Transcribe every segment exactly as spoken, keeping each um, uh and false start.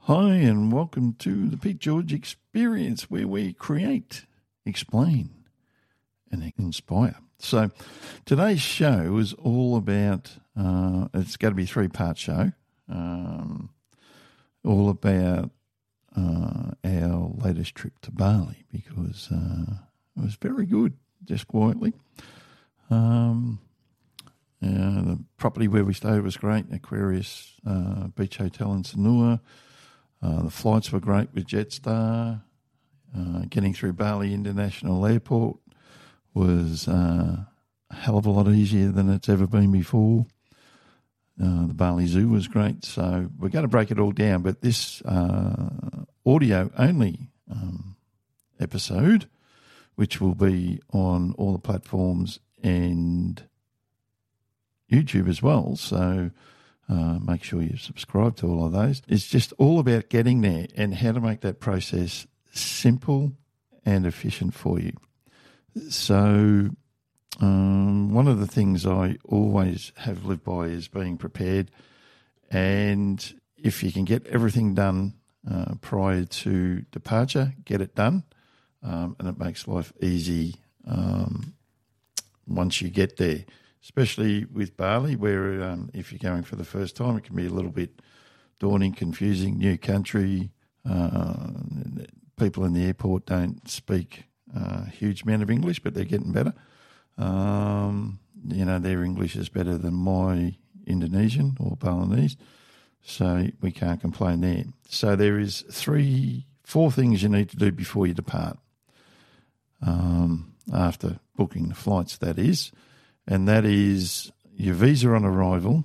Hi, and welcome to the Pete George Experience, where we create, explain, and inspire. So today's show is all about, uh, it's got to be a three-part show, um, all about uh, our latest trip to Bali, because uh, it was very good, just quietly. Um, uh, the property where we stayed was great, Aquarius uh, Beach Hotel in Sanur. Uh, the flights were great with Jetstar. Uh, getting through Bali International Airport was uh, a hell of a lot easier than it's ever been before. Uh, the Bali Zoo was great. So we're going to break it all down. But this uh, audio-only um, episode, which will be on all the platforms and YouTube as well, so uh, make sure you subscribe to all of those. It's just all about getting there and how to make that process simple and efficient for you. So um, one of the things I always have lived by is being prepared, and if you can get everything done uh, prior to departure, get it done, um, and it makes life easy um, once you get there. Especially with Bali, where um, if you're going for the first time, it can be a little bit daunting, confusing, new country. Uh, people in the airport don't speak a huge amount of English, but they're getting better. Um, you know, their English is better than my Indonesian or Balinese, so we can't complain there. So there is three, four things you need to do before you depart, um, after booking the flights, that is. And that is your visa on arrival,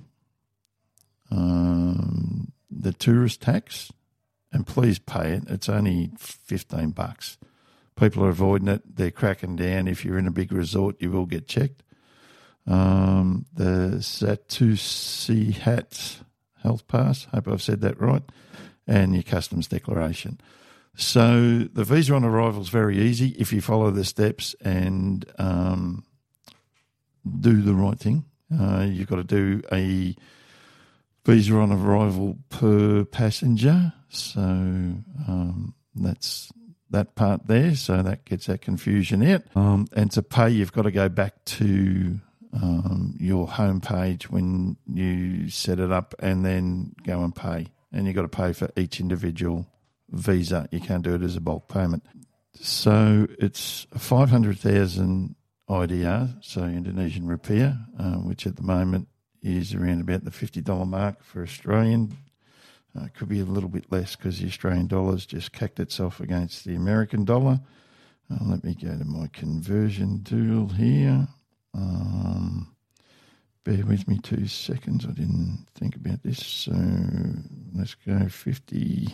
um, the tourist tax, and please pay it. It's only fifteen bucks. People are avoiding it. They're cracking down. If you're in a big resort, you will get checked. Um, the Satu Sihat Health Pass, hope I've said that right, and your customs declaration. So the visa on arrival is very easy if you follow the steps and um, do the right thing. Uh, you've got to do a visa on arrival per passenger. So um, that's that part there. So that gets that confusion out. Um, and to pay, you've got to go back to um, your home page when you set it up and then go and pay. And you've got to pay for each individual visa. You can't do it as a bulk payment. So it's five hundred thousand I D R, so Indonesian rupiah, uh, which at the moment is around about the fifty dollars mark for Australian. Uh, could be a little bit less because the Australian dollar's just cacked itself against the American dollar. Uh, let me go to my conversion tool here. Um, bear with me two seconds. I didn't think about this. So let's go fifty...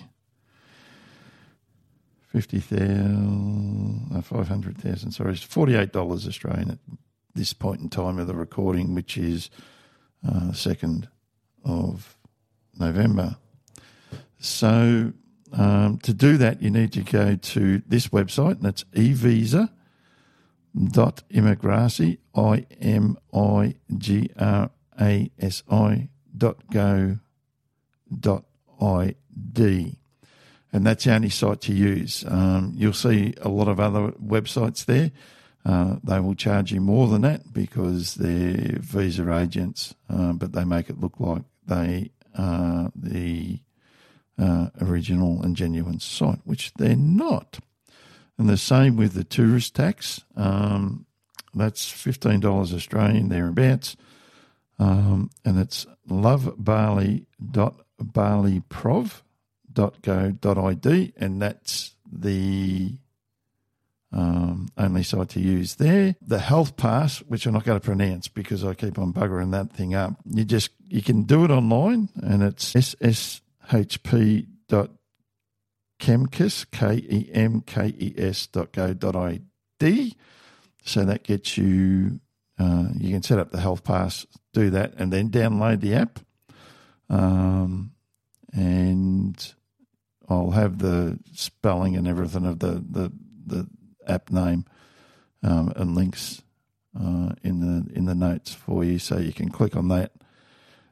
fifty thousand, uh, five hundred thousand, sorry, it's forty-eight dollars Australian at this point in time of the recording, which is uh, second of November. So um, to do that, you need to go to this website, and it's evisa dot imigrasi, I M I G R A S I dot go dot I D. And that's the only site to use. Um, you'll see a lot of other websites there. Uh, they will charge you more than that because they're visa agents, uh, but they make it look like they are the uh, original and genuine site, which they're not. And the same with the tourist tax. Um, that's fifteen dollars Australian, thereabouts. Um, and it's lovebali dot baliprov dot go dot I D, and that's the um, only site to use there. The health pass, which I'm not going to pronounce because I keep on buggering that thing up. You just you can do it online, and it's S S H P dot kemkes, K E M K E S dot go dot I D. So that gets you. Uh, you can set up the health pass, do that, and then download the app. Um, and I'll have the spelling and everything of the, the, the app name um, and links uh, in the in the notes for you, so you can click on that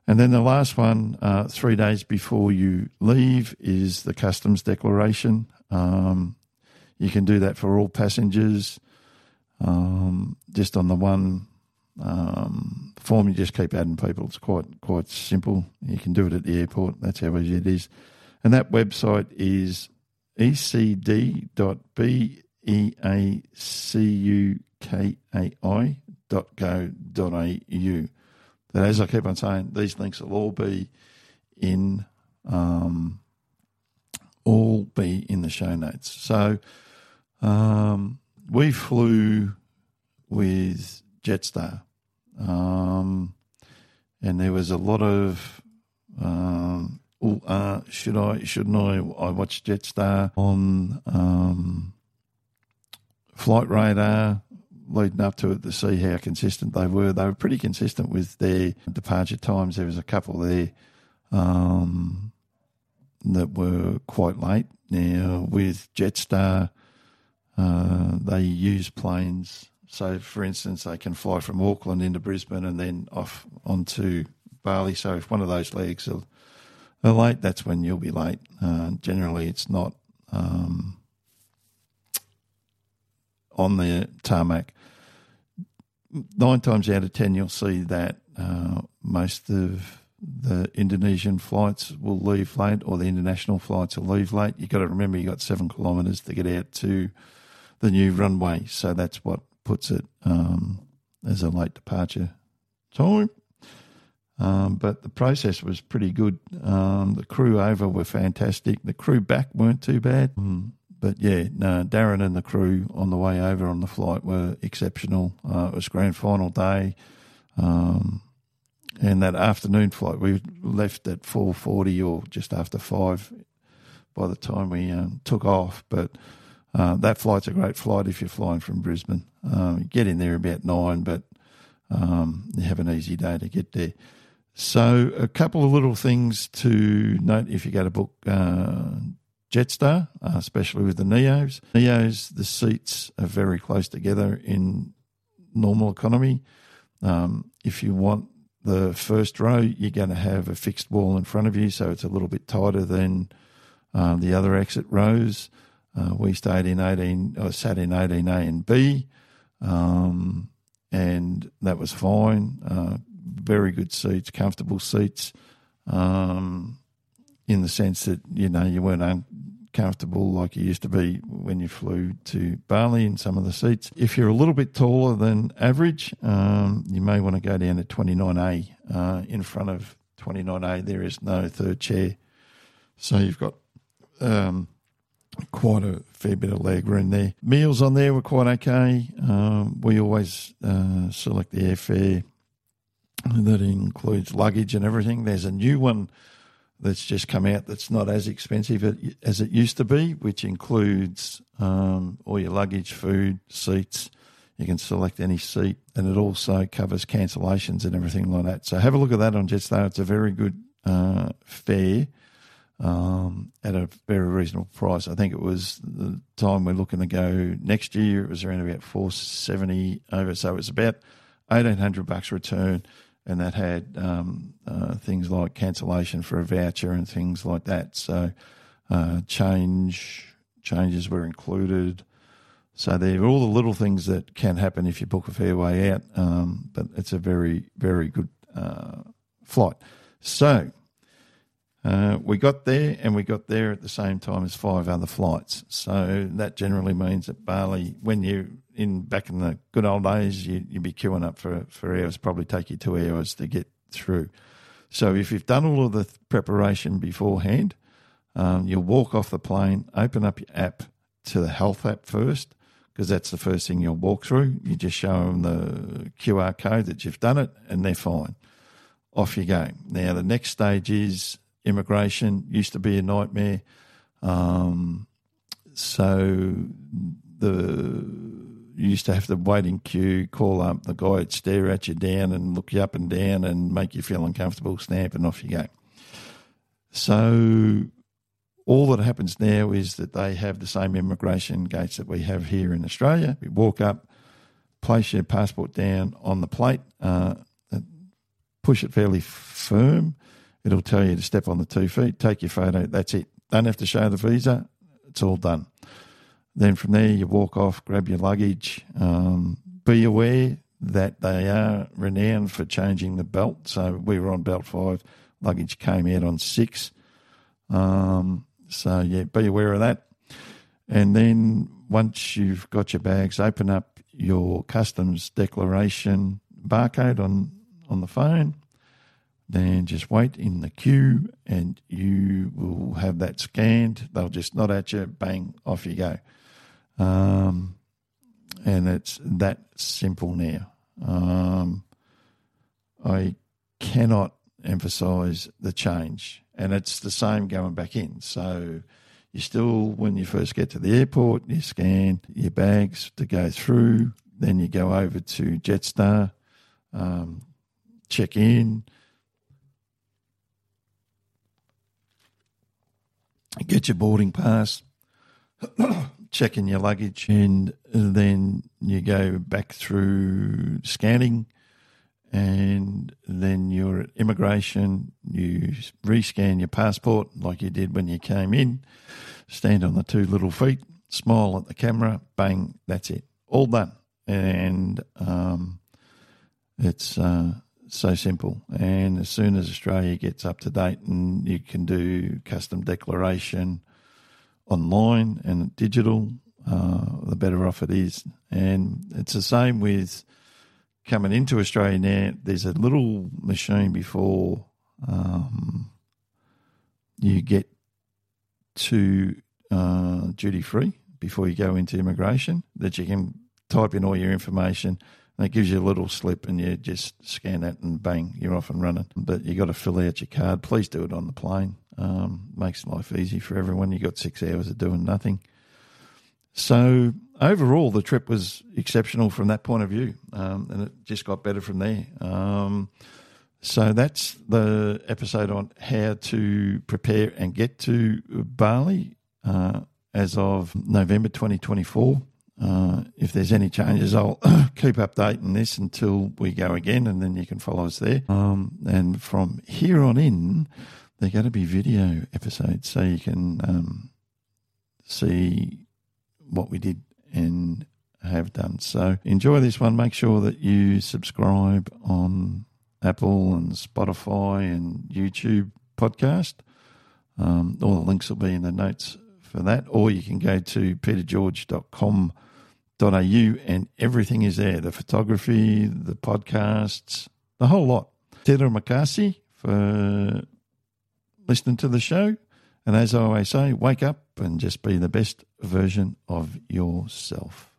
And then the last one, uh, three days before you leave, is the customs declaration. Um, you can do that for all passengers. Um, just on the one um, form, you just keep adding people. It's quite quite simple. You can do it at the airport. That's how easy it is. And that website is e c d dot b e a c u k a i dot go dot a u. But as I keep on saying, these links will all be in um, all be in the show notes. So um, we flew with Jetstar, um, and there was a lot of um, oh, uh, should I, shouldn't I? I watched Jetstar on um, Flight Radar leading up to it to see how consistent they were. They were pretty consistent with their departure times. There was a couple there um, that were quite late. Now, with Jetstar, uh, they use planes. So, for instance, they can fly from Auckland into Brisbane and then off onto Bali. So if one of those legs are, are late, that's when you'll be late. Uh, generally, it's not um, on the tarmac. Nine times out of ten, you'll see that uh, most of the Indonesian flights will leave late, or the international flights will leave late. You've got to remember you've got seven kilometres to get out to the new runway, so that's what puts it um, as a late departure time. Um, but the process was pretty good. Um, the crew over were fantastic. The crew back weren't too bad. Mm. But yeah, no, Darren and the crew on the way over on the flight were exceptional. Uh, it was grand final day. Um, and that afternoon flight, we left at four forty or just after five by the time we um, took off. But uh, that flight's a great flight if you're flying from Brisbane. Um, you get in there about nine, but um, you have an easy day to get there. So a couple of little things to note if you go to book uh, Jetstar, uh, especially with the Neos. Neos, the seats are very close together in normal economy. Um, if you want the first row, you're going to have a fixed wall in front of you, so it's a little bit tighter than uh, the other exit rows. Uh, we stayed in eighteen, or sat in eighteen A and B, um, and that was fine. Uh, very good seats, comfortable seats. Um, in the sense that, you know, you weren't uncomfortable like you used to be when you flew to Bali in some of the seats. If you're a little bit taller than average, um, you may want to go down to twenty-nine A. Uh, in front of twenty-nine A, there is no third chair. So you've got um, quite a fair bit of leg room there. Meals on there were quite okay. Um, we always uh, select the airfare that includes luggage and everything. There's a new one that's just come out that's not as expensive as it used to be, which includes um, all your luggage, food, seats. You can select any seat, and it also covers cancellations and everything like that. So have a look at that on Jetstar. It's a very good uh, fare um, at a very reasonable price. I think it was the time we're looking to go next year, it was around about four seventy over. So it was about eighteen hundred bucks return. And that had um, uh, things like cancellation for a voucher and things like that. So uh, change changes were included. So they're all the little things that can happen if you book a fairway out. Um, but it's a very, very good uh, flight. So uh, we got there, and we got there at the same time as five other flights. So that generally means that Bali, when you in back in the good old days, you, you'd be queuing up for for hours, probably take you two hours to get through. So if you've done all of the preparation beforehand, um, you'll walk off the plane, open up your app to the health app first, because that's the first thing you'll walk through. You just show them the Q R code that you've done it, and they're fine. Off you go. Now, the next stage is immigration. Used to be a nightmare. Um, so the... You used to have to wait in queue, call up, the guy would stare at you down and look you up and down and make you feel uncomfortable, stamp, and off you go. So all that happens now is that they have the same immigration gates that we have here in Australia. You walk up, place your passport down on the plate, uh, push it fairly firm. It'll tell you to step on the two feet, take your photo, that's it. Don't have to show the visa, it's all done. Then from there you walk off, grab your luggage. Um, be aware that they are renowned for changing the belt. So we were on belt five, luggage came out on six. Um, so yeah, be aware of that. And then once you've got your bags, open up your customs declaration barcode on, on the phone. Then just wait in the queue and you will have that scanned. They'll just nod at you, bang, off you go. Um, and it's that simple now. Um, I cannot emphasise the change. And it's the same going back in. So you still, when you first get to the airport, you scan your bags to go through. Then you go over to Jetstar, um, check in, get your boarding pass, check in your luggage, and then you go back through scanning, and then you're at immigration. You rescan your passport like you did when you came in, stand on the two little feet, smile at the camera, bang, that's it. All done. And um, it's uh, so simple. And as soon as Australia gets up to date and you can do custom declaration online and digital, uh, the better off it is. And it's the same with coming into Australia now. There's a little machine before um, you get to uh, duty-free, before you go into immigration, that you can type in all your information. And it gives you a little slip and you just scan that and bang, you're off and running. But you got to fill out your card. Please do it on the plane. Um, makes life easy for everyone. You got six hours of doing nothing. So overall, the trip was exceptional from that point of view, um, and it just got better from there. Um, so that's the episode on how to prepare and get to Bali uh, as of November twenty twenty-four. Uh, if there's any changes, I'll keep updating this until we go again, and then you can follow us there. Um, and from here on in, they're going to be video episodes, so you can um, see what we did and have done. So enjoy this one. Make sure that you subscribe on Apple and Spotify and YouTube podcast. Um, all the links will be in the notes for that, or you can go to peter george dot com dot a u and everything is there. The photography, the podcasts, the whole lot. Terima kasih for listening to the show. And as I always say, wake up and just be the best version of yourself.